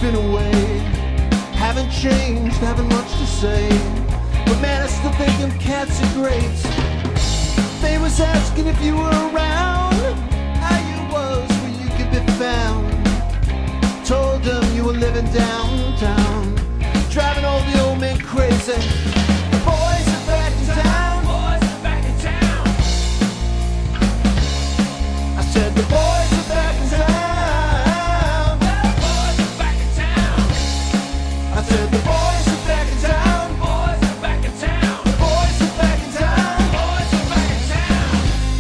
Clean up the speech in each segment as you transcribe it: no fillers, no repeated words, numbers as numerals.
been away. Haven't changed, haven't much to say. But man, I still think them cats are great. They was asking if you were around, how you was, where you could be found. Told them you were living downtown, driving all the old men crazy. The boys are back in town. Boys are back in town. I said the boys are back in town. The boys are back in town. I said the boys are back in town. Boys are back in town. The boys are back in town. Boys are back in town.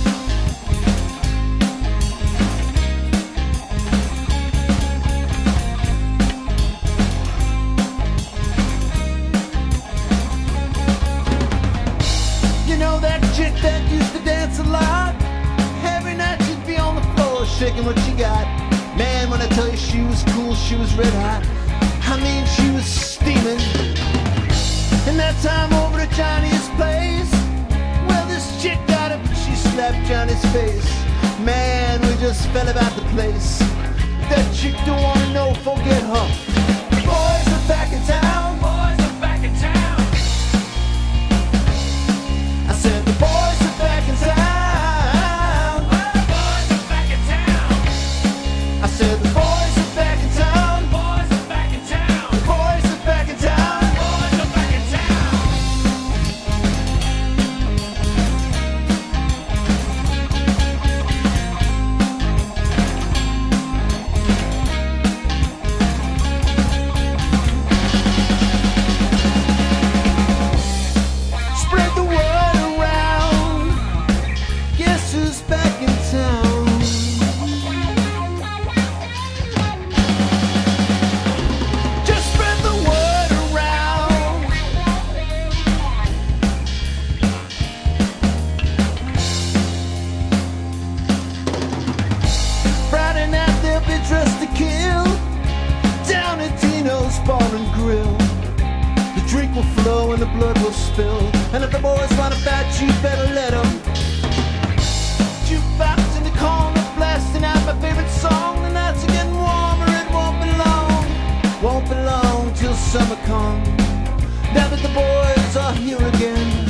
You know that chick that used to dance a lot? Every night she'd be on the floor shaking what she got. Man, when I tell you she was cool, she was red hot. I mean, she was steaming. And that time over to Johnny's place, well, this chick got up and she slapped Johnny's face. Man, we just fell about the place. That chick don't wanna know, forget her. The boys are back in town. Boys are back in town. I said the boys are back in town. The boys are back in town. I said the boys are back in town. Boys are back in town. The boys are back in town. Boys are back in town. Spread the word around. Guess who's back in town? Just spread the word around. Friday night they'll be dressed to kill down at Dino's Bar and Grill. The drink will flow and the blood will spill. And if the boys want to fight, you better let them. Jukebox in the corner, blasting out my favorite song. The nights are getting warmer, it won't be long. Won't be long till summer comes. Now that the boys are here again.